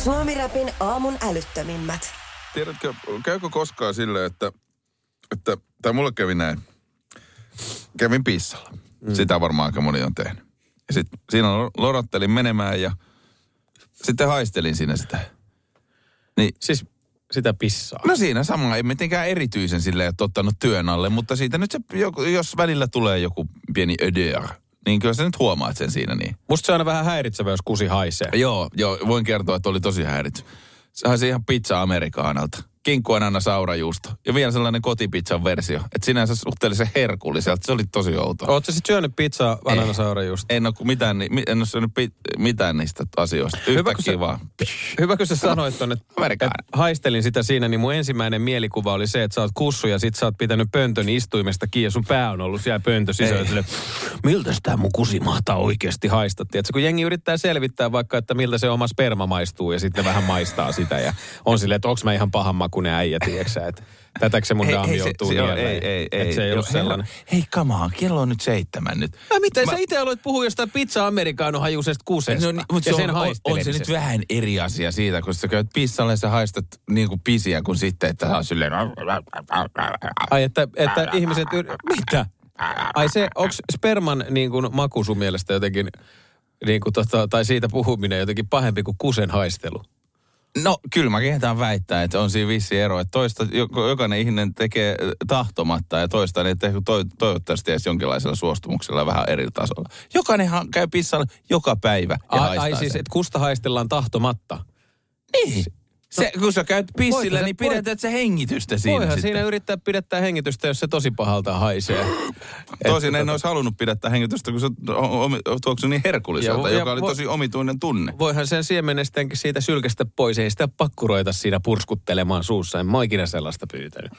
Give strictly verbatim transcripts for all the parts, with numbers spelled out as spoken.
Suomi-räpin aamun älyttömimmät. Tiedätkö, käykö koskaan silleen, että, että tai mulle kävi näin. Kävin pissalla. Mm. Sitä varmaan aika moni on tehnyt. Ja sitten siinä lorottelin menemään ja sitten haistelin siinä sitä. Niin, siis sitä pissaa? No siinä sama, ei mitenkään erityisen silleen, että ottanut työn alle, mutta siitä nyt se, jos välillä tulee joku pieni ödeur, niin kyllä sä nyt huomaat sen siinä niin. Musta se on aina vähän häiritsevä, jos kusi haisee. Joo, joo, voin kertoa, että oli tosi häiritsevä. Se haisi ihan pizza Amerikaanalta. Kinkku, anana, saurajuusto. Ja vielä sellainen kotipizzan versio. Että sinänsä suhteellisen herkulliselta. Se oli tosi outoa. Ootko sä syönyt pizzaa, anana, saurajuusto? En ole mitään, en ole syönyt pi- mitään niistä asioista. Yhtäkkiä vaan. Hyvä, kun sä sanoit ton, että et haistelin sitä siinä, niin mun ensimmäinen mielikuva oli se, että sä oot kussu ja sit sä oot pitänyt pöntön istuimesta kiinni ja sun pää on ollut siellä pöntö sisällä. Miltäs tää mun kusi mahtaa oikeasti haistaa? Tiedätkö, kun jengi yrittää selvittää vaikka, että miltä se oma sperma maistuu ja sitten vähän maistaa sitä ja on silleen, että onks mä ihan pahan makuinen äijä, tiiäksä, että tätäkö se mun daami joutuu nieleen. Ei, ei, ei. Se ei ollut sellainen. Hei, come on, kello on nyt seitsemän nyt. Ja miten mä... sä itse aloit puhua jostain pizza americano hajuisesta kusesta no, mutta ja se sen on, on se nyt vähän eri asia siitä, kun sä käyt pissalle ja sä haistat niin kuin pisiä, kuin sitten, että sä on silleen... Ai, että, että ihmiset... Mitä? Ai se, onko sperman niin kuin maku sun mielestä jotenkin, niin kuin tota, tai siitä puhuminen jotenkin pahempi kuin kusen haistelu? No kyllä mä kehdään väittää, että on siinä vissi ero, että toista, jokainen ihminen tekee tahtomatta ja toista ne tekee to, toivottavasti edes jonkinlaisella suostumuksella vähän eri tasolla. Jokainenhan käy pissalla joka päivä ja ai, haistaa ai siis, että kusta haistellaan tahtomatta? Niin. Se, kun sä käyt pissillä, niin pidetät se hengitystä siinä voihan sitten. siinä yrittää pidättää hengitystä, jos se tosi pahalta haisee. Tosin en olisi halunnut pidättää hengitystä, kun se tuoksui niin herkulliselta, ja, joka ja oli tosi omituinen tunne. Voihan sen siemenestä siitä sylkästä pois, ei sitä pakkuroita siinä purskuttelemaan suussa. En mä ikinä sellaista pyytänyt.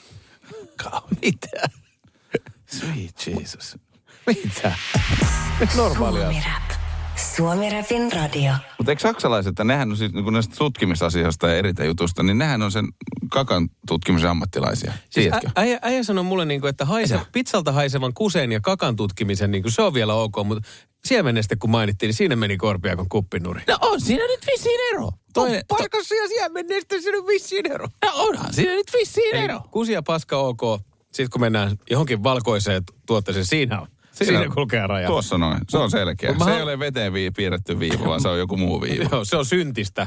Mitä? Sweet Jesus. Mitä? Normaalia. Suomi-rap. Suomi-rapin radio. Mutta eikö saksalaiset, että nehän on siis niin näistä tutkimisasioista ja eritejutusta, niin nehän on sen kakan tutkimisen ammattilaisia. Siis ä, äijä, äijä sanoi mulle, niin kuin, että haise, pizzalta haisevan kusen ja kakan tutkimisen, niin kuin, se on vielä ok, mutta siemenestä kun mainittiin, niin siinä meni korpia kuin kuppinuri. No on siinä nyt vissiin ero. Toinen, paikassa ja siemenestä siinä on vissiin ero. No onhan siinä nyt vissiin ero. Ei, kusi ja paska ok. Sitten kun mennään johonkin valkoiseen tuotteeseen, siinä on. Siinä, siinä kulkee raja. Tuossa noin. Se on selkeä. Se ei ole veteen vii, piirretty viiva, vaan se on joku muu viiva. Joo, se on syntistä.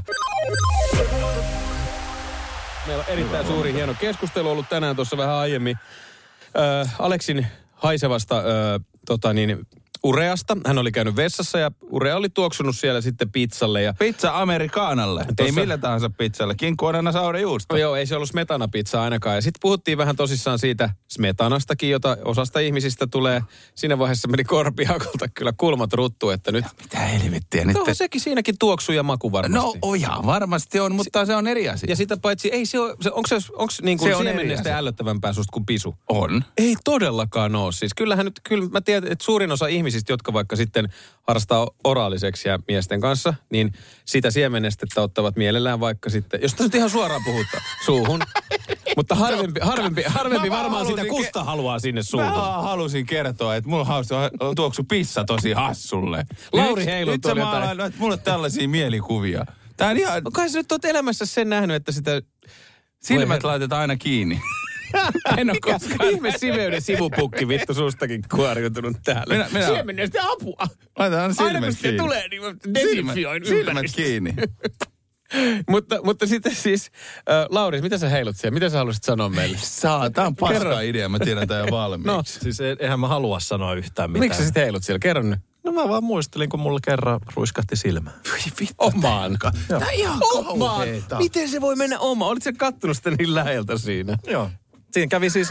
Meillä on erittäin suuri hieno keskustelu ollut tänään tuossa vähän aiemmin. Ö, Aleksin haisevasta ö, tota niin, ureasta. Hän oli käynyt vessassa ja urea oli tuoksunut siellä sitten pizzalle. Ja pizza Amerikaanalle. Tossa... Ei millä tahansa pizzalle. Kinkku, anana, saurajuusto. No joo, ei se ollut smetana-pizza ainakaan. Ja sitten puhuttiin vähän tosissaan siitä smetanastakin, jota osasta ihmisistä tulee. Siinä vaiheessa meni korpihakolta kyllä kulmat ruttu, että nyt... Ja mitä helvettiä nyt? No te... sekin siinäkin tuoksu ja maku varmasti. No ojaa, varmasti on, mutta se on eri asia. Ja sitä paitsi, ei se ole, se, onko se, onko niin kuin siemennestä ällöttävämpää susta kuin pisu? On. Ei todellakaan ole. Siis kyllähän nyt, kyllä mä tiedän, että suurin osa ihmisistä, jotka vaikka sitten harrastaa oraaliseksiä miesten kanssa, niin sitä siemenestettä ottavat mielellään vaikka sitten, jos nyt ihan suoraan puhutaan, suuhun. Mutta harvempi, harvempi, harvempi varmaan sitä kusta ke- haluaa sinne suuhun. Mä halusin kertoa, että mulla on tuoksu pissa tosi hassulle. Lauri heilu nyt, nyt sä maalaan, että mulla on tällaisia mielikuvia. Tää on ihan... No kai sä nyt oot elämässä sen nähnyt, että sitä... Silmät laitetaan aina kiinni. En ole koskaan. Ihme siveyden sivupukki vittu sustakin kuoriutunut täällä. Minä, minä... Siemenestä apua. Laitetaan silmät aina kun kiinni. se tulee, niin desinfioin silmät, silmät kiinni. mutta, mutta sitten siis, äh, Lauri, mitä sä heilut siellä? Mitä sä haluaisit sanoa meille? Saa, tää on paska idea, mä tiedän tää jo valmiiksi. No, siis eihän mä halua sanoa yhtään mitään. Miksi sä sitten heilut siellä? Kerro nyt. No mä vaan muistelin, kun mulla kerran ruiskahti silmään. Omaan. Tää on ihan kauheeta. Miten se voi mennä omaan? Olit sä kattonut sitä niin läheltä siinä? Joo. Siinä kävi siis...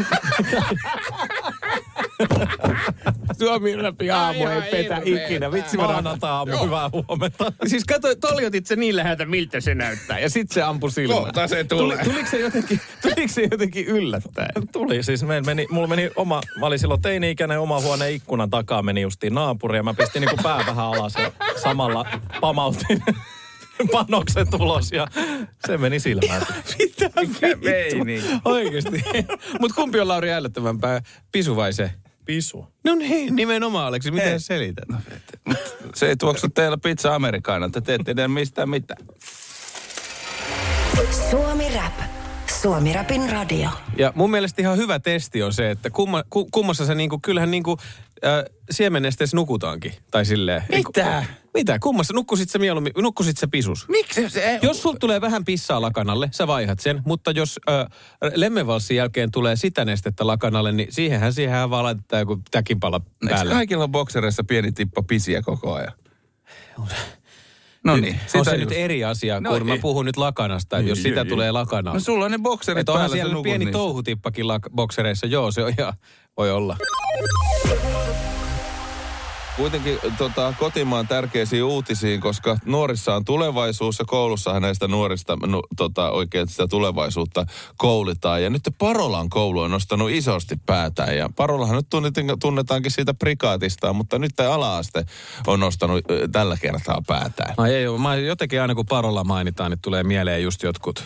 Suomi-rapi aamu ei petä ikinä. Vitsi mä maanantai-aamu, hyvää huomenta. Siis katso, toljotit se niin läheltä, miltä se näyttää. Ja sit se ampui silmään. Kohta se tulee. Tuli, tuliko, se jotenkin, tuliko se jotenkin yllättäen? Tuli siis. Meni, mulla meni oma, mä olin silloin teini-ikäinen, oma huoneen ikkunan takaa meni justiin naapuri. Ja mä pistin niinku pää vähän alas ja samalla pamautin panoksen tulos ja se meni silmään. Mitä vittu? Oikeesti. Mut kumpi on Lauri ällöttävämpää, pisu vai se? Pisu. No niin, nimenomaan Aleksi. Miten selität? No, se ei tuoksu teillä pizza Amerikaanalta. Te ette tiedä mistään mitään. Suomi Rap. Suomi Rapin radio. Ja mun mielestä ihan hyvä testi on se, että kumma, ku, kummassa sä niinku, kyllähän niinku äh, siemennesteessä nukutaankin. Tai silleen. Mitä? Mitä? Kummassa? Nukkusit sä mieluummin, nukkusit sä pisus? Miksi se... Jos sul tulee vähän pissaa lakanalle, sä vaihat sen. Mutta jos äh, lemmenvalssin jälkeen tulee sitä nestettä lakanalle, niin siihenhän siihenhän vaan laitetaan joku täkinpala päälle. Eikö kaikilla boksereissa pieni tippa pisiä koko ajan? No niin. On se just nyt eri asia, no kun ei. Mä puhun nyt lakanasta, että jos ei, sitä ei, tulee lakanalla. No sulla on ne bokserit että päällä, onhan siellä pieni niistä. Touhutippakin lak- boksereissa. Joo, se on ihan, voi olla. Kuitenkin tota, kotimaan tärkeisiin uutisiin, koska nuorissa on tulevaisuus ja koulussahan näistä nuorista no, tota, oikein sitä tulevaisuutta koulitaan. Ja nyt Parolan koulu on nostanut isosti päätään ja Parolahan nyt tunnetaankin siitä prikaatistaan, mutta nyt tämä ala-aste on nostanut tällä kertaa päätään. Ai ei, mä jotenkin aina kun Parola mainitaan, niin tulee mieleen just jotkut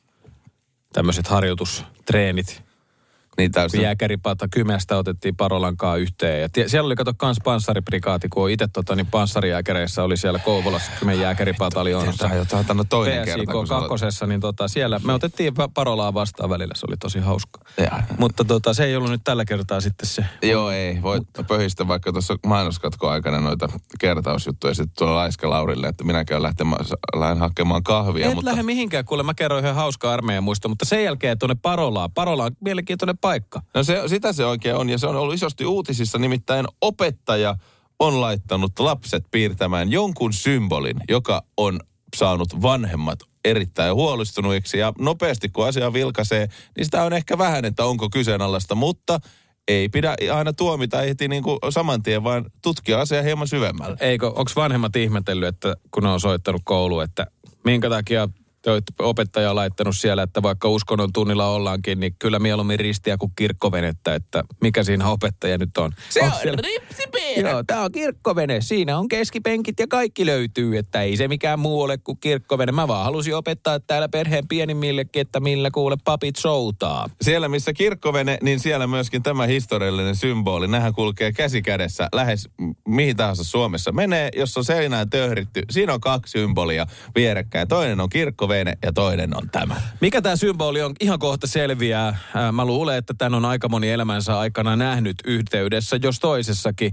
tämmöiset harjoitustreenit. Niin täysin. Jääkäripata Kymestä otettiin Parolankaan yhteen. Ja tie, siellä oli kato kans panssariprikaati, kun itse tota, niin panssarijääkäreissä oli siellä Kouvolassa Kymen jääkäripataljoonassa. Tämä on jotain toinen P S I K kerta. kakkosessa, niin tota, siellä me otettiin Parolaa vastaan välillä, se oli tosi hauska. Ja. Mutta tota, se ei ollut nyt tällä kertaa sitten se. Joo ei, voit pöhistä vaikka tuossa mainoskatko aikana noita kertausjuttuja sitten tuolla Laiska Laurille, että minä käyn lähtemään, lähden hakemaan kahvia. Et mutta... lähde mihinkään, kuule mä kerroin yhden hauskaa armeijan muista, mutta sen jälkeen tuonne Parolaan. Parola on mielenkiintoinen paikka. No se, sitä se oikein on, ja se on ollut isosti uutisissa, nimittäin opettaja on laittanut lapset piirtämään jonkun symbolin, joka on saanut vanhemmat erittäin huolestuneiksi, ja nopeasti kun asia vilkaisee, niin sitä on ehkä vähän, että onko kyseenalaista, mutta ei pidä aina tuomita heti niin kuin saman tien, vaan tutkia asiaa hieman syvemmällä. Eikö, onko vanhemmat ihmetellyt, että kun ne on soittanut kouluun, että minkä takia opettaja on laittanut siellä, että vaikka uskonnon tunnilla ollaankin, niin kyllä mieluummin ristiä kuin kirkkovenettä, että mikä siinä opettaja nyt on. Se on, on siellä... ripsipiirä. Joo, tää on kirkkovene. Siinä on keskipenkit ja kaikki löytyy, että ei se mikään muu ole kuin kirkkovene. Mä vaan halusin opettaa täällä perheen pienimmillekin, että millä kuule papit soutaa. Siellä missä kirkkovene, niin siellä myöskin tämä historiallinen symboli. Nähän kulkee käsi kädessä lähes mihin tahansa Suomessa menee, jos on seinään töyhritty. Siinä on kaksi symbolia vierekkäin. Toinen on kirkkovene ja toinen on tämä. Mikä tämä symboli on, ihan kohta selviää. Mä luulen, että tän on aika moni elämänsä aikana nähnyt yhteydessä, jos toisessakin.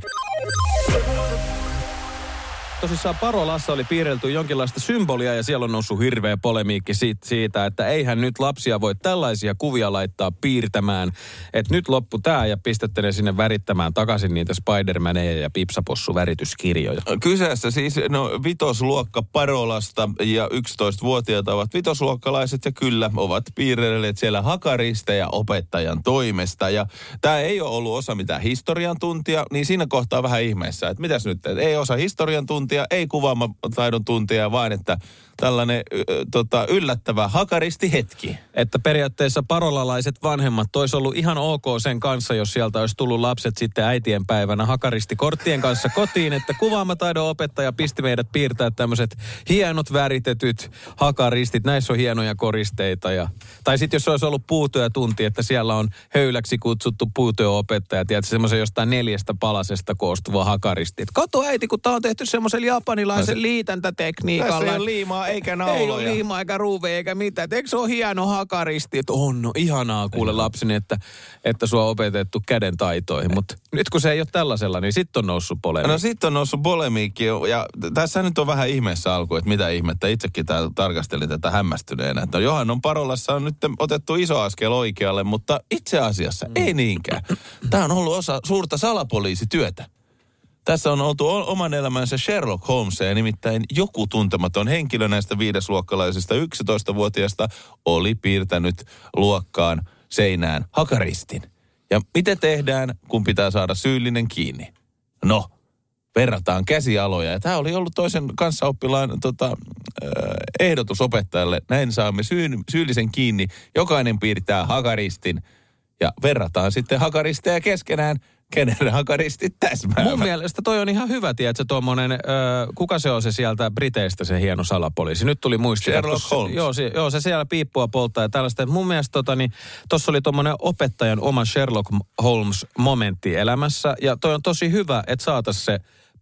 Tosissaan Parolassa oli piirrelty jonkinlaista symbolia ja siellä on noussut hirveä polemiikki siitä, että eihän nyt lapsia voi tällaisia kuvia laittaa piirtämään. Että nyt loppu tää ja pistätte ne sinne värittämään takaisin niitä Spider-Maneja ja Pipsapossu-värityskirjoja. Kyseessä siis no, vitosluokka Parolasta ja yksitoistavuotiaat ovat vitosluokkalaiset ja kyllä ovat piirrelleet siellä hakaristejja opettajan toimesta. Ja tämä ei ole ollut osa mitään historian tuntia, niin siinä kohtaa vähän ihmeessä, että mitäs nyt, että ei osa historian tuntia, ei kuvaamataidon tuntia, vaan että tällainen ö, tota, yllättävä hakaristihetki. Että periaatteessa parolalaiset vanhemmat olisi ollut ihan ok sen kanssa, jos sieltä olisi tullut lapset sitten äitienpäivänä hakaristikorttien kanssa kotiin, että kuvaamataidon opettaja pisti meidät piirtää tämmöiset hienot väritetyt hakaristit. Näissä on hienoja koristeita. Ja, tai sitten jos olisi ollut puutyötunti, että siellä on höyläksi kutsuttu puutyöopettaja, tiedätkö, semmoisen jostain neljästä palasesta koostuva hakaristi. Et kato äiti, kun tää on tehty semmoisen japanilaisen no, liitäntätekniikalla. Tässä ei ole liimaa eikä nauloja. Ei ole liimaa eikä ruuveja eikä mitään. Eikö se ole hieno hakaristi? Että on, no ihanaa kuule lapseni, että, että sua on opetettu käden taitoihin. Mutta nyt kun se ei ole tällaisella, niin sitten on noussut polemiikki. No sitten on noussut polemiikki. Ja tässä nyt on vähän ihmeessä alku, että mitä ihmettä. Itsekin täällä tarkastelin tätä hämmästyneenä. Että no Johannon Parolassa on nyt otettu iso askel oikealle, mutta itse asiassa mm. ei niinkään. Tämä on ollut osa suurta salapoliisityötä. Tässä on oltu oman elämänsä Sherlock Holmesia, nimittäin joku tuntematon henkilö näistä viidesluokkalaisista yksitoistavuotiaista oli piirtänyt luokkaan seinään hakaristin. Ja miten tehdään, kun pitää saada syyllinen kiinni? No, verrataan käsialoja. Ja tämä oli ollut toisen kanssaoppilaan tota, ehdotus opettajalle. Näin saamme syy- syyllisen kiinni. Jokainen piirtää hakaristin ja verrataan sitten hakaristeja keskenään. Kenen hakaristit täsmäävät. Mun mielestä toi on ihan hyvä, tiedätkö, tuommoinen, ö, kuka se on se sieltä Briteistä se hieno salapoliisi. Nyt tuli muistia. Sherlock Holmes. Joo se, joo, se siellä piippua polttaa ja tällaista. Mun mielestä tota, niin, tossa oli tuommoinen opettajan oma Sherlock Holmes-momentti elämässä. Ja toi on tosi hyvä, että saataisiin se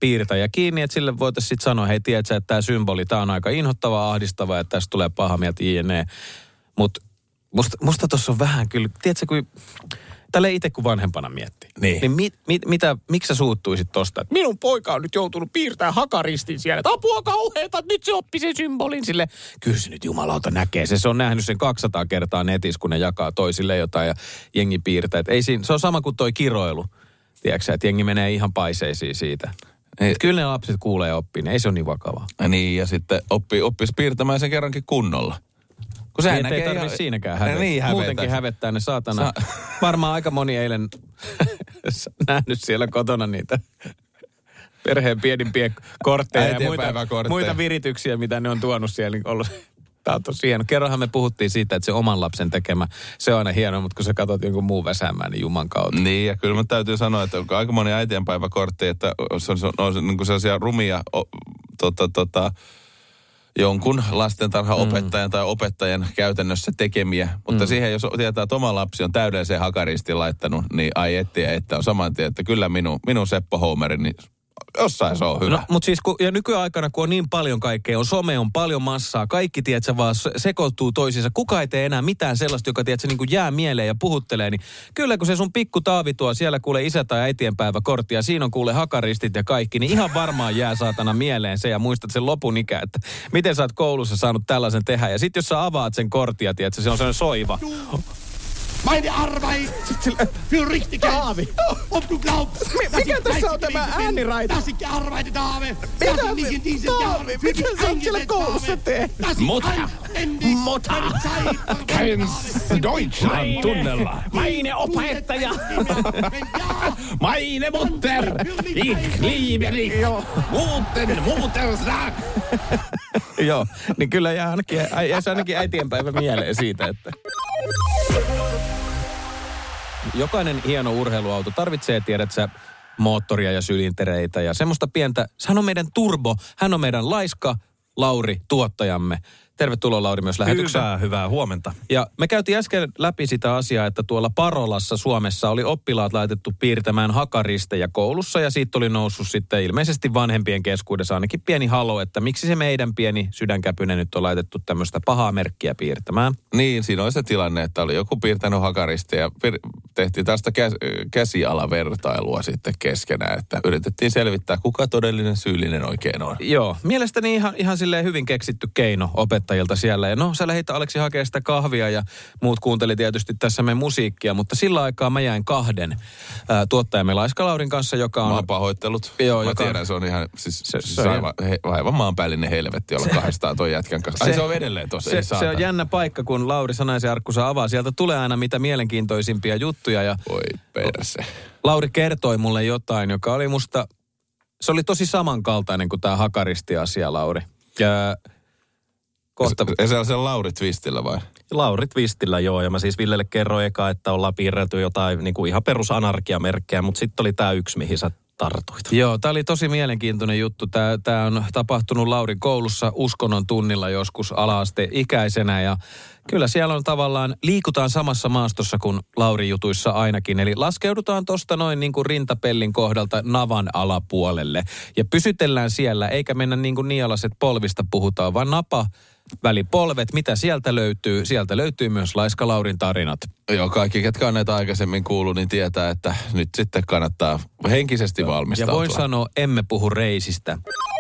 piirtäjä kiinni, että sille voitaisiin sitten sanoa, hei tiedätkö, että tämä symboli, tämä on aika inhottava, ahdistava, että tästä tulee paha mieltä jne. Mutta musta, musta tuossa on vähän kyllä, tiedätkö, kun tälle itse kun vanhempana miettii. Niin. Niin mit, mit, mitä, miksi sä suuttuisit tosta, että minun poika on nyt joutunut piirtämään hakaristin siellä, että apua kauheeta, että nyt se oppi sen symbolin sille. Kyllä se nyt jumalauta näkee se, se on nähnyt sen kaksisataa kertaa netissä, kun ne jakaa toisille jotain ja jengi piirtää. Et ei siinä, se on sama kuin toi kiroilu, tiedätkö, että jengi menee ihan paiseisiin siitä. Ei, kyllä ne lapset kuulee ja oppii, ei se ole niin vakavaa. Niin, ja sitten oppii, oppisi piirtämään sen kerrankin kunnolla. Kun sehän ei tarvitse ihan siinäkään hävetä. Niin, Muutenkin hävettää ne saatana. Sa- Varmaan aika moni eilen nähnyt siellä kotona niitä perheen pienimpiä kortteja ja muita, muita virityksiä, mitä ne on tuonut siellä. Niin ollut. Tämä on tosi hieno. Kerranhan me puhuttiin siitä, että se oman lapsen tekemä, se on aina hieno, mutta kun sä katsot jonkun muun väsäämään, niin juman kautta. Niin, ja kyllä mä täytyy sanoa, että on aika moni äitienpäiväkortti, että se on, se on, se on niin kuin sellaisia rumia o, tota, tota, jonkun lastentarhaopettajan mm. tai opettajan käytännössä tekemiä. Mutta mm. siihen, jos tietää, että oma lapsi on täydellisen hakaristin laittanut, niin ai ettiä, että on saman tien, että kyllä minun, minun Seppo Houmeri, niin jossain se on hyvä. No, mutta siis kun, ja nykyaikana, kun on niin paljon kaikkea, on some, on paljon massaa, kaikki, tiedätkö, vaan sekoittuu toisiinsa. Kuka ei tee enää mitään sellaista, joka, tiedätkö, niin kuin jää mieleen ja puhuttelee, niin kyllä kun se sun pikku Taavi tuo, siellä kuule isä- tai äitienpäiväkortti ja siinä on kuule hakaristit ja kaikki, niin ihan varmaan jää saatana mieleen se ja muistat sen lopun ikä, että miten sä oot koulussa saanut tällaisen tehdä. Ja sit jos sä avaat sen korttia, tiedätkö, se on sellainen soiva. Meine Arbeit für Richtigkeit. Ob du glaubst, mikä tässä on tämä ääniraita? dass ich gearbeitet habe, dass ich mich in diesem Jahr für dich eingesetzt habe, dass ich anständig meine Zeit Kennst Deutschland tunnella. Maine opettaja. Meine Mutter. Ich liebe dich. Guten Mutterstag. Joo, niin kyllä jää ainakin, jää ainakin äitienpäivä mieleen siitä, että jokainen hieno urheiluauto tarvitsee, tiedät sä, moottoria ja sylintereitä ja semmoista pientä. Hän on meidän turbo, hän on meidän laiska Lauri, tuottajamme. Tervetuloa Lauri myös lähetykseen. Hyvää, hyvää huomenta. Ja me käytiin äsken läpi sitä asiaa, että tuolla Parolassa Suomessa oli oppilaat laitettu piirtämään hakaristejä koulussa ja siitä oli noussut sitten ilmeisesti vanhempien keskuudessa ainakin pieni halo, että miksi se meidän pieni sydänkäpynen nyt on laitettu tämmöistä pahaa merkkiä piirtämään. Niin, siinä oli se tilanne, että oli joku piirtänyt hakaristeja ja pir- tehtiin tästä kä- käsialavertailua sitten keskenään, että yritettiin selvittää, kuka todellinen syyllinen oikein on. Joo, mielestäni ihan, ihan silleen hyvin keksitty keino opettajilta siellä. Ja no, sä lähdit Aleksi hakemaan sitä kahvia ja muut kuunteli tietysti tässä meidän musiikkia, mutta sillä aikaa mä jäin kahden ää, tuottajamme Laiska Laurin kanssa, joka on... Maan pahoittelut. Joo, mä joka... tiedän, se on ihan, siis, se, siis se on aivan, he, aivan maanpäällinen helvetti olla kahdestaan toi jätkän kanssa. Ai se, se on edelleen tossa, se, se on jännä paikka, kun Lauri Sanaisen arkkunsa avaa. Sieltä tulee aina mitä mielenkiintoisimpia juttuja. Ja voi perse. Lauri kertoi mulle jotain, joka oli musta... Se oli tosi samankaltainen kuin tämä hakaristi-asia, Lauri. Ja kohta... Ja se on sen Lauri Twistillä vai? Lauri Twistillä, joo. Ja mä siis Villelle kerroin eka, että ollaan piirretty jotain niin kuin ihan perusanarkiamerkkejä, mutta sitten oli tämä yksi, mihin sä tartuit. Joo, tämä oli tosi mielenkiintoinen juttu. Tämä, tämä on tapahtunut Laurin koulussa uskonnon tunnilla joskus ala-asteikäisenä ja kyllä siellä on tavallaan, liikutaan samassa maastossa kuin Laurin jutuissa ainakin. Eli laskeudutaan tuosta noin niin kuin rintapellin kohdalta navan alapuolelle ja pysytellään siellä, eikä mennä niin kuin nialaset polvista puhutaan, vaan napa välipolvet, mitä sieltä löytyy. Sieltä löytyy myös Laiska Laurin tarinat. Joo, kaikki, ketkä on näitä aikaisemmin kuullut, niin tietää, että nyt sitten kannattaa henkisesti Joo. valmistautua. Ja voin sanoa, emme puhu reisistä.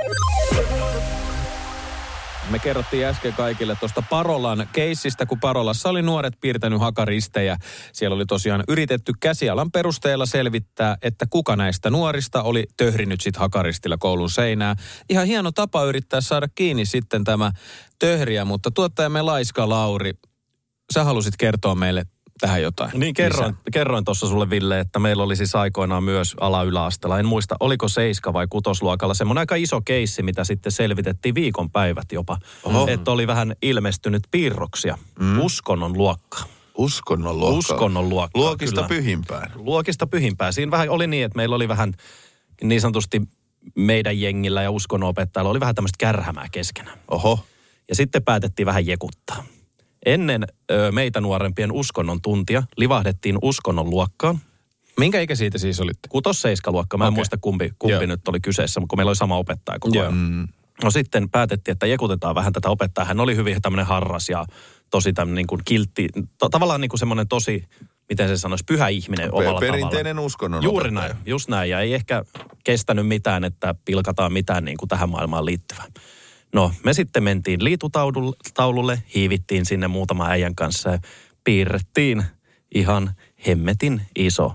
Me kerrottiin äsken kaikille tuosta Parolan keissistä, kun Parolassa oli nuoret piirtänyt hakaristejä. Siellä oli tosiaan yritetty käsialan perusteella selvittää, että kuka näistä nuorista oli töhrinyt sit hakaristilla koulun seinää. Ihan hieno tapa yrittää saada kiinni sitten tämä töhriä, mutta tuottajamme Laiska Lauri, sä halusit kertoa meille tähän jotain. Niin kerroin, kerroin tuossa sulle Ville, että meillä oli siis aikoinaan myös ala-yläasteella. En muista, oliko seiska vai kutosluokalla semmoinen aika iso keissi, mitä sitten selvitettiin viikonpäivät jopa. Oho. Että oli vähän ilmestynyt piirroksia. Mm. Uskonnon luokka. Uskonnon luokka. Uskonnon luokka. Luokista kyllä. pyhimpään. Luokista pyhimpään. Siinä vähän oli niin, että meillä oli vähän niin sanotusti meidän jengillä ja uskonnonopettajalla oli vähän tämmöistä kärhämää keskenään. Oho. Ja sitten päätettiin vähän jekuttaa. Ennen ö, meitä nuorempien uskonnon tuntia livahdettiin uskonnon luokkaan. Minkä ikä siitä siis olitte? Kutos-seiskaluokka. Mä en Okei. muista kumpi, kumpi Joo. nyt oli kyseessä, kun meillä oli sama opettaja koko Joo. ajan. Mm. No sitten päätettiin, että jekutetaan vähän tätä opettajaa. Hän oli hyvin tämmöinen harras ja tosi tämmöinen niin kuin kiltti, to, tavallaan niin kuin semmoinen tosi, miten se sanoisi, pyhä ihminen Pe- omalla perinteinen tavallaan. uskonnon Juuri opettaja. näin, just näin. Ja ei ehkä kestänyt mitään, että pilkataan mitään niin kuin tähän maailmaan liittyvää. No, me sitten mentiin liitutaululle, hiivittiin sinne muutama äijän kanssa ja piirrettiin ihan hemmetin iso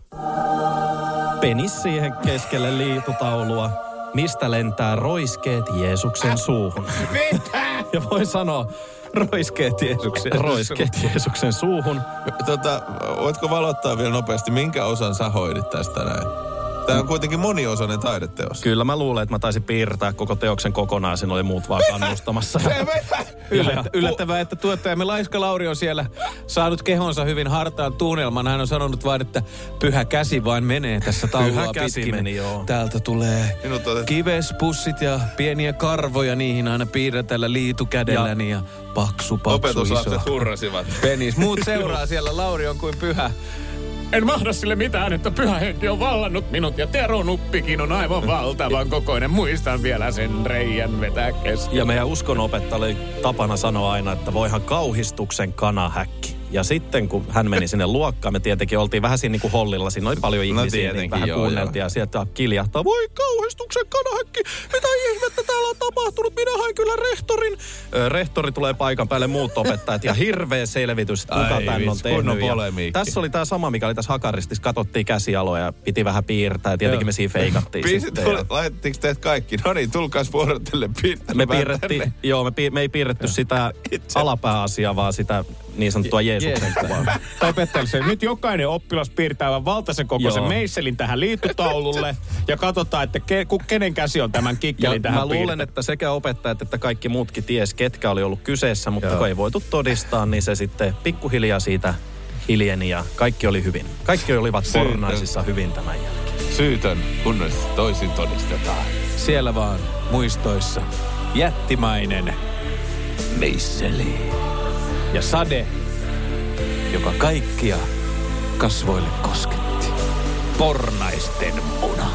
penis siihen keskelle liitutaulua, mistä lentää roiskeet Jeesuksen suuhun. Mitä? Ja voi sanoa, Roiskeet Jeesuksen. roiskeet Jeesuksen suuhun. Tota, voitko valottaa vielä nopeasti, minkä osan sä hoidit tästä näin? Tämä on kuitenkin moniosainen taideteos. Kyllä mä luulen, että mä taisin piirtää koko teoksen kokonaan, siinä oli muut vaan kannustamassa. Yllättä, yllättävää, että tuottajamme Laiska Lauri on siellä saanut kehonsa hyvin hartaan tunnelman. Hän on sanonut vain, että pyhä käsi vain menee tässä taulua Pyhä käsi pitkin. meni, joo. Täältä tulee Minut otet- kivespussit ja pieniä karvoja, niihin aina piirrän tällä liitukädelläni ja paksu, paksu, iso Opetuslapset hurrasivat. penis. Muut seuraa siellä, Lauri on kuin pyhä. En mahda sille mitään, että pyhä henki on vallannut minut ja Tero Nuppikin on aivan valtavan kokoinen. Muistan vielä sen reijän vetää kesken. Ja meidän uskonopettaja oli tapana sanoa aina, että voihan kauhistuksen kanahäkki. Ja sitten kun hän meni sinne luokkaan, me tietenkin oltiin vähän siinä niin kuin hollilla, siinä oli paljon ihmisiä, niin tietenkin, vähän joo, kuunneltiin joo. ja sieltä kiljahtaa, voi kauhistuksen kanahäkki, mitä ihmettä täällä on tapahtunut, minä hain kyllä rehtorin. Ö, rehtori tulee paikan päälle, muut opettajat ja hirveä selvitys, että kuka Ai tän on vitsi, kunnon tehnyt. Ja polemiikki. tässä oli tämä sama, mikä oli tässä hakaristissa, katsottiin käsialoja ja piti vähän piirtää ja tietenkin me siinä feikattiin. Biisit, sitten, ja- laitettiinko teet kaikki? No niin, tulkaas vuorotelle piirtele. me piirrettiin, joo, me, piir, me ei piirretty sitä alapääasiaa, vaan sitä niin sanottua Jeesuksen kuvaa. Opettajalle se, nyt jokainen oppilas piirtää aivan valtaisen kokoisen Joo. meisselin tähän liitutaululle ja katsotaan, että ke, ku, kenen käsi on tämän Ja kikkelin tähän mä luulen, piirtänyt. että sekä opettajat että kaikki muutkin ties, ketkä oli ollut kyseessä, mutta Joo. kun ei voitu todistaa, niin se sitten pikkuhiljaa siitä hiljeni ja kaikki oli hyvin. Kaikki olivat Syytön. pornaisissa hyvin tämän jälkeen. Syytön, kunnes toisin todistetaan. Siellä vaan muistoissa jättimäinen meisseli ja sade, joka kaikkia kasvoille kosketti. Pornaisten muna.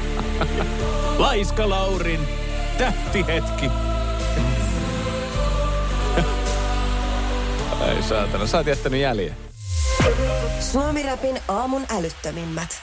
Laiska Laurin tähtihetki. Ai saatana, sä oot jättänyt jäljen. Suomi-rapin aamun älyttömimmät.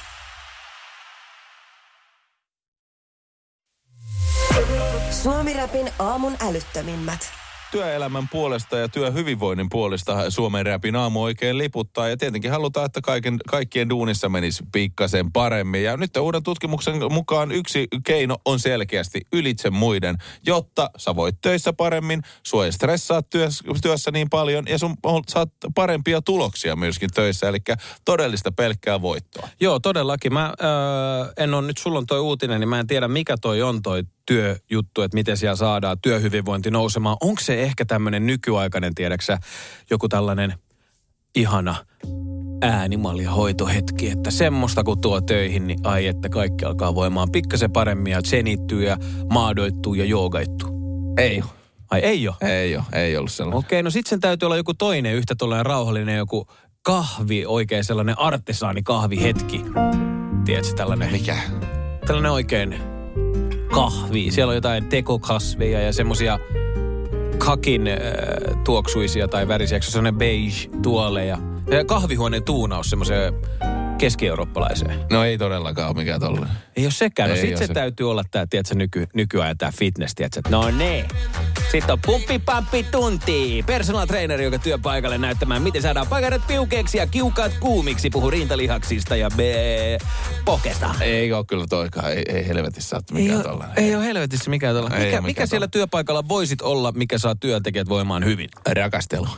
Suomi-rapin aamun älyttömimmät. Työelämän puolesta ja työhyvinvoinnin puolesta Suomen Räpin aamu oikein liputtaa. Ja tietenkin halutaan, että kaiken, kaikkien duunissa menisi pikkasen paremmin. Ja nyt uuden tutkimuksen mukaan yksi keino on selkeästi ylitse muiden, jotta sä voit töissä paremmin, sua ei stressaa työssä, työssä niin paljon ja sun saat parempia tuloksia myöskin töissä. Eli todellista pelkkää voittoa. Joo, todellakin. Mä öö, en ole nyt, sulla on toi uutinen, niin mä en tiedä mikä toi on toi työjuttu, että miten siellä saadaan työhyvinvointi nousemaan. Onko se ehkä tämmöinen nykyaikainen, tiedäksä, joku tällainen ihana äänimaljahoitohetki, että semmoista kun tuo töihin, niin ai että kaikki alkaa voimaan pikkasen paremmin ja zenittyy ja maadoittuu ja joogaittuu. Ei Ai ei ole? Ei ole, ei ollut sellainen. Okei, no sit sen täytyy olla joku toinen yhtä tollainen rauhallinen joku kahvi, oikein sellainen artesaani kahvihetki. Tiedätkö tällainen? Mikä? Tällainen oikein kahvi. Siellä on jotain tekokasveja ja semmosia kakin äh, tuoksuisia tai värisiä, sellainen beige tuoleja. Ja kahvihuoneen tuunaus semmoiseen keski-eurooppalaiseen. No ei todellakaan ole mikään tollainen. Ei ole sekään. No Ei sit ole se, se. täytyy olla tää, tiedätkö, nyky, nykyajan tää fitness, tiedätkö, että no ne. Sitten on pumppi pamppi tunti. Personal trainer, joka työpaikalle näyttämään, miten saadaan pakarat piukeeksi ja kiukaat kuumiksi. Puhu rintalihaksista ja be, pohkeesta. Ei ole kyllä toikaan, ei, ei helvetissä ole Ei mikään ole, tollainen. ei ole helvetissä mikään tollainen. Ei Mikä, ole mikä mikään siellä työpaikalla voisit olla, mikä saa työntekijät voimaan hyvin? Rakastelu.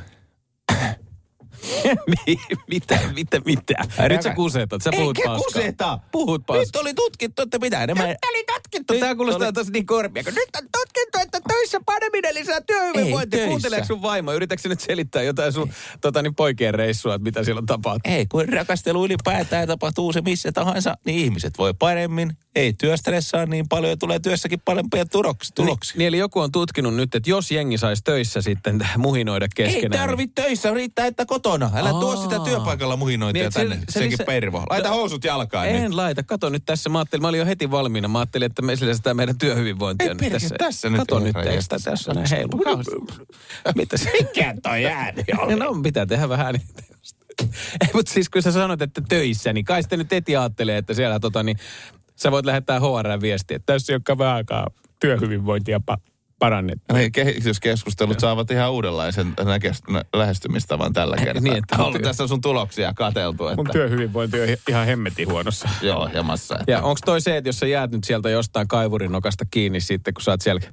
mitä, mitä, mitä? Nyt sä kusetat, sä puhut Eikä paskaa. kuseta. Puhut paskaa. Nyt oli tutkittu, että mitä enemmän. Nyt oli tutkittu. Tää kuulostaa tosi niin korpia. Kun nyt on tutkittu, että töissä paneminen lisää työhyvinvointia. Ei Kuunteleeko töissä. sun vaimo? Yritätkö sä nyt selittää jotain sun tota, niin poikien reissua, että mitä siellä on tapahtunut? Ei, kun rakastelu ylipäätään tapahtuu se missä tahansa, niin ihmiset voi paremmin. Ei työstressaa niin paljon ja tulee työssäkin parempia tuloksia. Niin, niin eli joku on tutkinut nyt, että jos jengi saisi töissä sitten muhinoida Ei keskenään. tarvitse töissä, riittää, että kotona kotona. Älä Aa. tuo sitä työpaikalla muhinointia Niin, tänne, se- se senkin lisä- pervo. Laita housut jalkaan. En Niin. laita. Kato nyt tässä. Mä ajattelin, mä olin jo heti valmiina. Mä ajattelin, että me lisätään meidän työhyvinvointia Ei nyt perkele, tässä. tässä nyt Kato ei nyt, herra eikö tää tässä näin heilu? Mitä se? Mikä toi ääni oli? No, pitää tehdä vähän niitä. Ei, mutta siis kun sä sanot, että töissä, niin kai sitten nyt heti ajattelee, että siellä tota niin, sä voit lähettää H R-viestiä, että tässä ei olekaan vähän aikaa työhyvinvointia pa- parannettu. Niin, kehityskeskustelut saavat ihan uudenlaisen näke- nä- lähestymistavan tällä kertaa. Niin, että- ollut tässä sun tuloksia katseltu. Että... Mun työhyvinvointi on ihan hemmetin huonossa. Joo, hemassa. Että... Ja onko toi se, että jos sä jäät nyt sieltä jostain kaivurinokasta kiinni sitten, kun sä oot siellä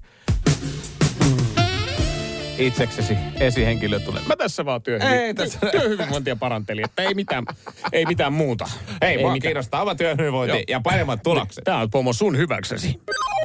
itseksesi esihenkilö tulee. Mä tässä vaan työhyvi- Ei tässä- ty- työhyvinvointia parantelin, että ei mitään, ei mitään muuta. Ei, ei mua mitään. kiinnostaa oma työhyvinvointi Joo. ja paremmat tulokset. Tää on pomo sun hyväksesi.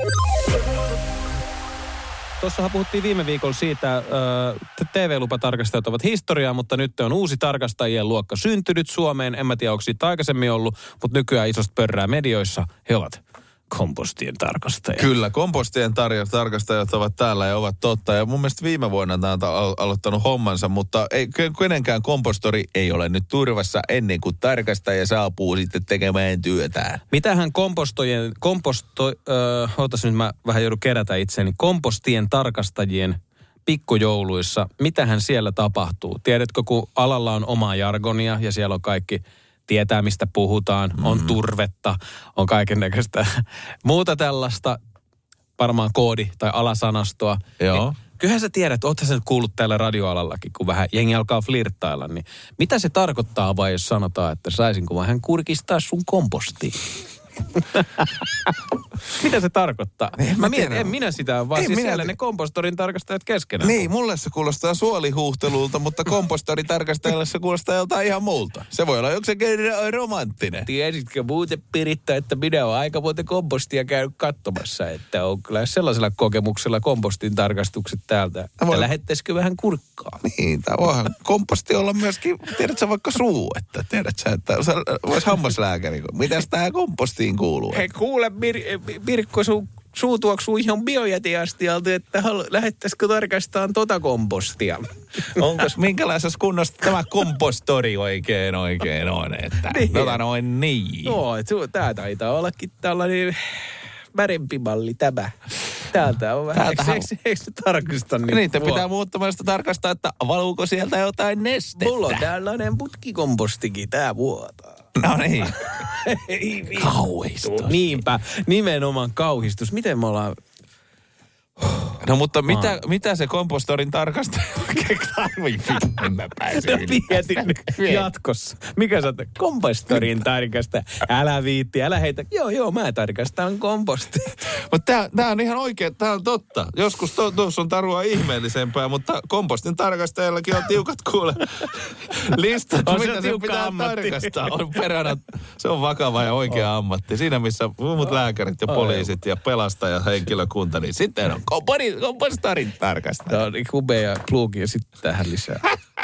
Tuossahan puhuttiin viime viikolla siitä, että T V-lupatarkastajat ovat historiaa, mutta nyt on uusi tarkastajien luokka syntynyt Suomeen. En mä tiedä, onko siitä aikaisemmin ollut, mutta nykyään isosta pörrää medioissa. He ovat kompostien tarkastajia. Kyllä, kompostien tar- tarkastajat ovat täällä ja ovat totta. Ja mun mielestä viime vuonna tämä on al- aloittanut hommansa, mutta ei, kenenkään kompostori ei ole nyt turvassa ennen kuin tarkastaja saapuu sitten tekemään työtään. Mitähän kompostojen, komposto, öö, ootas nyt mä vähän joudun kerätä itseäni, kompostien tarkastajien pikkujouluissa, mitähän siellä tapahtuu? Tiedätkö, kun alalla on omaa jargonia ja siellä on kaikki, tietää mistä puhutaan, on mm. turvetta, on kaikennäköistä muuta tällaista, varmaan koodi- tai alasanastoa. Joo. Niin, kyllähän sä tiedät, oothan sä nyt kuullut täällä radioalallakin, kun vähän jengi alkaa flirttailla, niin mitä se tarkoittaa vai jos sanotaan, että saisinko vähän kurkistaa sun kompostiin? Mitä se tarkoittaa? En mä mä mietin, tiedä. en minä sitä, vaan Ei siis minä siellä te- ne kompostorin tarkastajat keskenään. Niin, mulle se kuulostaa suolihuhtelulta, mutta kompostori tarkastajalle se kuulostaa joltain ihan muulta. Se voi olla jokseenkin romanttinen. Tiesitkö muuten, Piritta, että minä olen aika monta kompostia käynyt katsomassa, että on kyllä sellaisella kokemuksella kompostin tarkastukset täältä, että voi- lähettäisikö vähän kurkkaa? Niin, tai voihan komposti olla myöskin, tiedätkö vaikka suu, että tiedätkö, että voisi hammaslääkäri. Mitäs tää kompostiin kuuluu? Hei kuule, Mir- Mirkko, sun suu tuoksuu ihan biojätiastialta, että halu- lähettäisikö tarkastamaan tota kompostia? Onko minkälaisessa kunnossa tämä kompostori oikein oikein on? Että, Niin. tota noin niin. Joo, tää taitaa ollakin tällainen värempi malli tämä. Täältä on vähän, eikö, Täältähän- eikö, eikö se tarkista niitä? Niitä pitää muuttamasta tarkastaa, että valuuko sieltä jotain nestettä. Mulla on tällainen putkikompostikin, tää vuotaa. No niin. Ei vittu. Kauhistus. Niinpä, nimenomaan kauhistus. Miten me ollaan... No mutta mitä, mitä se kompostorin tarkastaja oikein tarvii? En mä pääse yli Mietin tästä. nyt jatkossa. Mikä sä oot? Kompostorin tarkasta. Älä viitti, älä heitä. Joo, joo, mä tarkastan kompostia. Mutta tää on ihan oikein, tää on totta. Joskus to, tuossa on tarua ihmeellisempää, mutta kompostin tarkastajallakin on tiukat kuule listat, On se mitä se tiukka pitää ammatti. tarkastaa. On peränä, se on vakava ja oikea ammatti. Siinä missä muut lääkärit ja poliisit ja pelastajat, henkilökunta, niin sitten on kompori- kompostorin tarkastaja. Tämä on niin hubea kluuki ja sitten tähän lisää.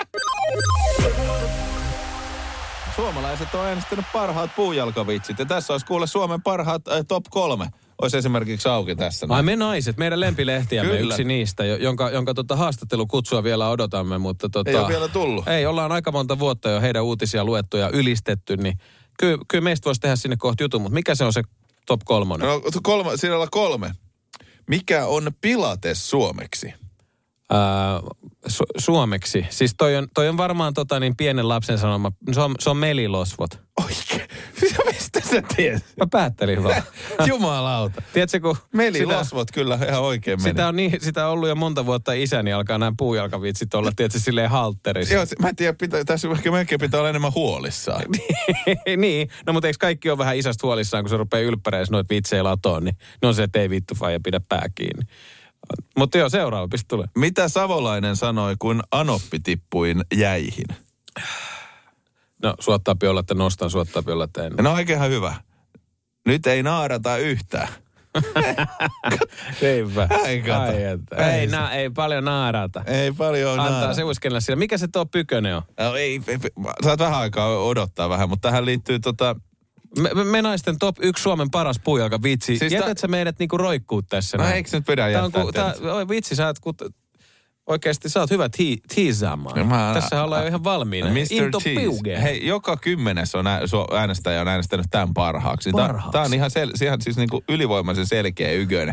Suomalaiset on äänestänyt parhaat puujalkavitsit. Ja tässä olisi kuule Suomen parhaat äh, top kolme. Olisi esimerkiksi auki tässä. Ai me naiset, meidän lempilehtiämme, Kyllä. yksi niistä, jo- jonka, jonka tota haastattelukutsua vielä odotamme, mutta tota... Ei ole vielä tullut. Ei, ollaan aika monta vuotta jo heidän uutisia luettu ja ylistetty, niin kyllä, kyllä meistä voisi tehdä sinne kohta jutun, mutta mikä se on se top kolmonen? No kolme, siinä on kolme. Mikä on pilates suomeksi? Ää, su- suomeksi. Siis toi on, toi on varmaan tota niin pienen lapsen sanoma, se on, se on melilosvot. Oikein. Mistä sä tiedät? Mä päättelin vaan. Jumalauta. Tiedätkö, kun Melilosvot kyllä ihan oikein menee. sitä on, niin, sitä on ollut jo monta vuotta isäni, alkaa nämä puujalkavitsit olla, tiedätkö, silleen haltterissa. Joo, se- mä en tiedä, pitää, tässä ehkä melkein pitää olla enemmän huolissaan. Niin, no mutta eikö kaikki ole vähän isästä huolissaan, kun se rupeaa ylppäreis noita vitsejä latoon, niin ne on se, että ei vittu faija pidä pää kiinni. Mutta joo, seuraava pistä tulee. Mitä Savolainen sanoi, kun Anoppi tippui jäihin? No, suottaa olla, että nostan, suottaa olla, että en. No oikeinhan hyvä. Nyt ei naarata yhtään. Eipä. Ei kato. Ai, että. Ei Ei, se. na, ei paljon naarata. Ei paljon Antaa naarata. se uiskennella siellä. Mikä se tuo Pykönen on? No, ei, ei, saat vähän aikaa odottaa vähän, mutta tähän liittyy tota... Me, me, me naisten top yksi Suomen paras puujalka vitsi. Siis Jätät ta- sä meidät niinku roikkuu tässä No näin? eikö nyt pidä Tää on, jättää ku, tää, teidät? oi, vitsi, sä oot, kun, Oikeasti sä oot hyvä tii- tiisaamaan. Mä, Tässä ollaan jo ihan valmiina. mister Into piuge. Hei, joka kymmenes on ä, äänestäjä on äänestänyt tämän parhaaksi. Parhaaksi. Tämä on ihan, sel, ihan siis niinku ylivoimaisen selkeä ykönen.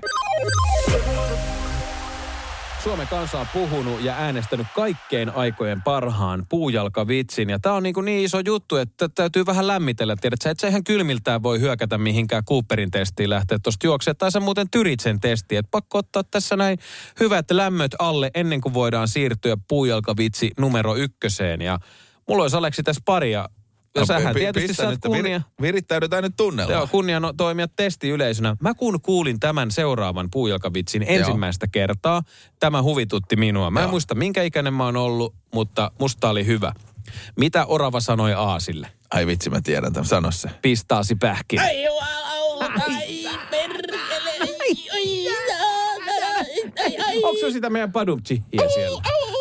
Suomen kansa on puhunut ja äänestänyt kaikkein aikojen parhaan puujalkavitsin. Ja tää on niin, niin iso juttu, että täytyy vähän lämmitellä. Tiedät sä, et sä ihan kylmiltään voi hyökätä mihinkään Cooperin testiin lähteä tuosta juoksemaan. Tai sä muuten Tyritsen testiin. Että pakko ottaa tässä näin hyvät lämmöt alle ennen kuin voidaan siirtyä puujalkavitsi numero ykköseen. Ja mulla olisi Aleksi tässä paria. Ja no, sähän tietysti saat kunnia. Vir, virittäydytään nyt tunnella. Joo, kunnia no, toimia testiyleisönä. Mä kun kuulin tämän seuraavan puujalkavitsin ensimmäistä Joo. kertaa, tämä huvitutti minua. Mä en Joo. muista, minkä ikäinen mä oon ollut, mutta musta oli hyvä. Mitä orava sanoi aasille? Ai vitsi, mä tiedän tämän. Sano se. Pistaasi pähkin. Ai, ai, perkele. Onko se sitä meidän padumtsihia siellä?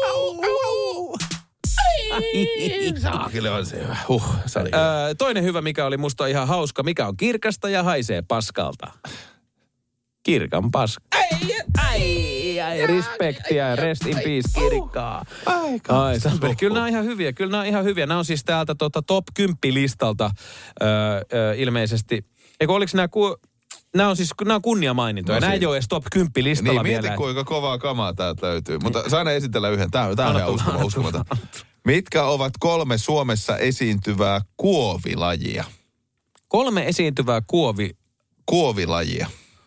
Saakille on se hyvä. Huh, se oli hyvä. Öö, toinen hyvä, mikä oli musta ihan hauska, mikä on kirkasta ja haisee paskalta. Kirkan paska. Ai, ai, ai, respektiä ja rest in peace kirkkaa. Aika. Ai, Samperi, kyllä nämä on ihan hyviä, kyllä nämä on ihan hyviä. Nämä on siis täältä tota, top kymmenen listalta öö, öö, ilmeisesti. Eikö oliko nämä... Ku... Nämä on siis nämä on kunniamainintoja. No, nämä ei ole edes top kymmenen listalla niin, vielä. Mieti, kuinka kovaa kamaa täältä löytyy. Mutta saan esitellä yhden. Tämä on, tämä on ihan uskoma, uskomaton. Mitkä ovat kolme Suomessa esiintyvää kuovilajia? Kolme esiintyvää kuovi... Kuovilajia.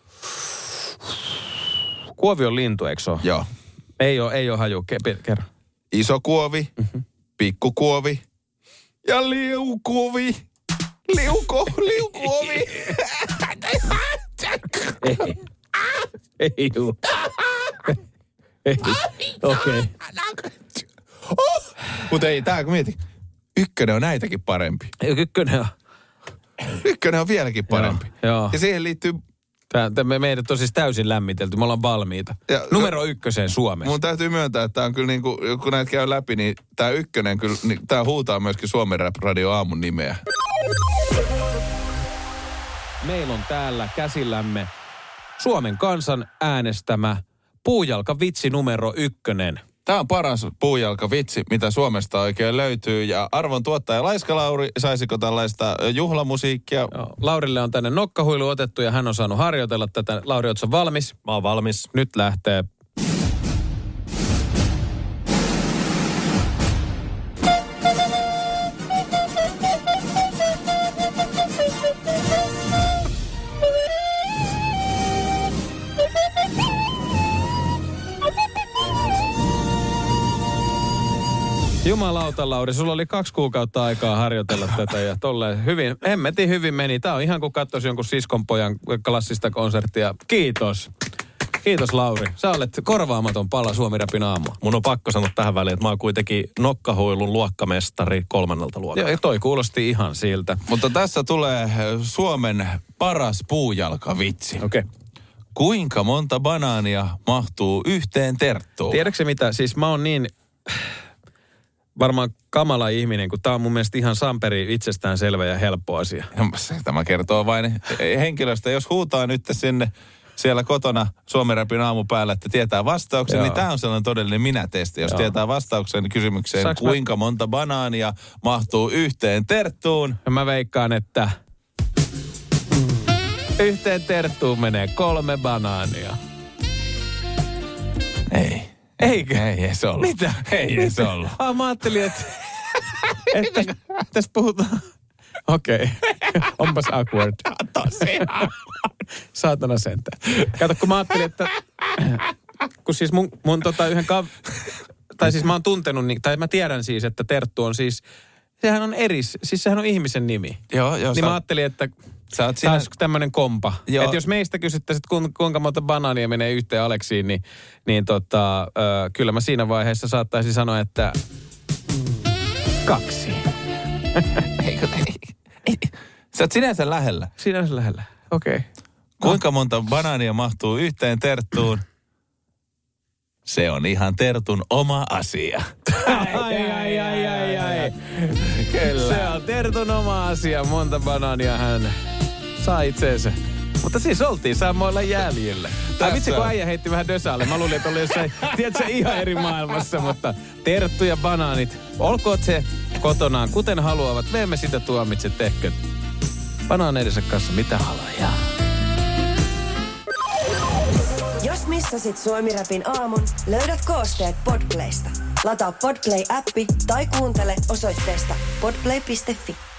Kuovi on lintu, eikö se ole? Joo. Ei ole, ei ole haju. Kerro. Iso kuovi, mm-hmm. pikkukuovi ja liukuovi. Liuko, liukuovi. Ei. Ei juu. Ei. Okei. Okay. Oh. Mutta ei, tää kun mieti. Ykkönen on näitäkin parempi. Ykkönen on. Ykkönen on vieläkin parempi. Joo, joo. Ja siihen liittyy... Tää, me, meidät on siis täysin lämmitelty. Me ollaan valmiita. Ja, numero ykköseen Suomessa. Mun täytyy myöntää, että tää on kyllä niin kuin, kun näitä käy läpi, niin tää ykkönen kyllä, niin tää huutaa myöskin Suomen Rap Radio aamun nimeä. Meillä on täällä käsillämme Suomen kansan äänestämä puujalkavitsi numero ykkönen. Tämä on paras puujalkavitsi, mitä Suomesta oikein löytyy. Ja arvon tuottaja Laiska Lauri, saisiko tällaista juhlamusiikkia? Joo, Laurille on tänne nokkahuilu otettu ja hän on saanut harjoitella tätä. Lauri, ootko valmis? Mä oon valmis. Nyt lähtee. Jumalauta, Lauri, sulla oli kaksi kuukautta aikaa harjoitella tätä ja tolleen hyvin, hemmetin hyvin meni. Tää on ihan kuin katsoisi jonkun siskonpojan klassista konserttia. Kiitos. Kiitos, Lauri. Sä olet korvaamaton pala Suomi Rapin aamua. Mun on pakko sanoa tähän väliin, että mä oon kuitenkin nokkahuilun luokkamestari kolmannelta luokalta. Joo, toi kuulosti ihan siltä. Mutta tässä tulee Suomen paras puujalkavitsi. Okei. Okay. Kuinka monta banaania mahtuu yhteen terttuun? Tiedätkö mitä? Siis mä oon niin... varmaan kamala ihminen, kun tämä on mun mielestä ihan samperi itsestään selvä ja helppo asia. Tämä kertoo vain henkilöstä. Jos huutaa nyt sinne siellä kotona Suomen Rapin aamupäällä, että tietää vastauksen, Joo. niin tämä on sellainen todellinen minä-testi. Jos Joo. tietää vastauksen kysymykseen, Saanko kuinka mä... monta banaania mahtuu yhteen terttuun. Ja mä veikkaan, että yhteen terttuun menee kolme banaania. Ei. Eikö? Ei edes ollut. Mitä? Ei edes ollut. Ah, mä ajattelin, että, että tässä puhutaan. Okei. Okay. Onpas awkward. Tosiaan. Saatana sentään. Kato, kun mä ajattelin, että... Kun siis mun, mun tota yhden kav... Tai siis mä oon tuntenut, tai mä tiedän siis, että Terttu on siis... Sehän on eris, siis sehän on ihmisen nimi. Joo, joo. Niin mä ajattelin, että... Sä oot siinä... tämmönen kompa. Että jos meistä kysyttäisiin, että kuinka monta banaania menee yhteen Aleksiin, niin, niin tota, äh, kyllä mä siinä vaiheessa saattaisin sanoa, että kaksi. Eikö, ei, ei. Sä oot sinänsä lähellä. Sinänsä lähellä, okei. Okay. Kuinka monta banaania mahtuu yhteen terttuun? Se on ihan Tertun oma asia. Ai, ai, ai, ai, ai. Kyllä. Se on Tertun oma asia. Monta banaania hän saa itseensä. Mutta siis oltiin samoilla jäljillä. Tai vitsi, kun on. äijä heitti vähän dösaalle. Mä luulin, että oli jossain, tiedätkö, ihan eri maailmassa. Mutta terttu ja banaanit, olkoot se kotonaan kuten haluavat. Me emme sitä tuomitse, tehkö banaaneidensä kanssa mitä halajaa. Jos missasit Suomi-rapin aamun, löydät koosteet Podplaysta. Lataa Podplay-appi tai kuuntele osoitteesta podplay piste fi.